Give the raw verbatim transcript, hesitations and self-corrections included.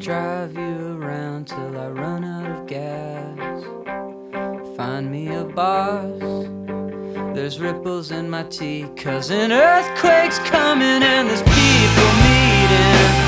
drive you around till I run out of gas. Find me a boss. There's ripples in my tea, 'cause an earthquake's coming and there's people meeting.